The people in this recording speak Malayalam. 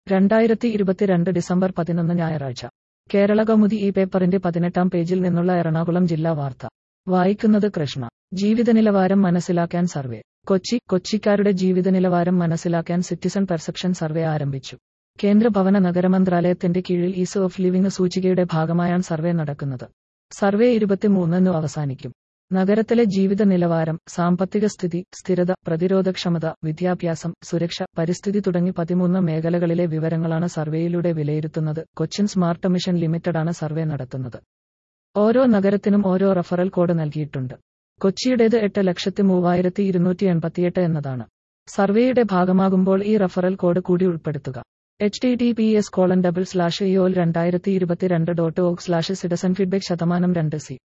2022 ഡിസംബർ 11 ഞായറാഴ്ച. കേരളകൗമുദി ഈ പേപ്പറിന്റെ 18-ാം പേജിൽ നിന്നുള്ള എറണാകുളം ജില്ലാ വാർത്ത. വായിക്കുന്നത് കൃഷ്ണ. ജീവിതനിലവാരം മനസ്സിലാക്കാൻ സർവേ. കൊച്ചിക്കാരുടെ ജീവിതനിലവാരം മനസ്സിലാക്കാൻ സിറ്റിസൺ പെർസെപ്ഷൻ സർവേ ആരംഭിച്ചു. കേന്ദ്ര ഭവന നഗരമന്ത്രാലയത്തിന്റെ കീഴിൽ ഈസ് ഓഫ് ലിവിംഗ് സൂചികയുടെ ഭാഗമായാണ് സർവേ നടക്കുന്നത്. സർവേ 23-ന് അവസാനിക്കും. നഗരത്തിലെ ജീവിത നിലവാരം, സാമ്പത്തിക സ്ഥിതി, സ്ഥിരത, പ്രതിരോധക്ഷമത, വിദ്യാഭ്യാസം, സുരക്ഷ, പരിസ്ഥിതി തുടങ്ങി 13 മേഖലകളിലെ വിവരങ്ങളാണ് സർവേയിലൂടെ വിലയിരുത്തുന്നത്. കൊച്ചിൻ സ്മാർട്ട് മിഷൻ ലിമിറ്റഡാണ് സർവേ നടത്തുന്നത്. ഓരോ നഗരത്തിനും ഓരോ റഫറൽ കോഡ് നൽകിയിട്ടുണ്ട്. കൊച്ചിയുടേത് 8,03,288 എന്നതാണ്. സർവേയുടെ ഭാഗമാകുമ്പോൾ ഈ റഫറൽ കോഡ് കൂടി ഉൾപ്പെടുത്തുക. https://eol2022.org/citizenfeedback%2c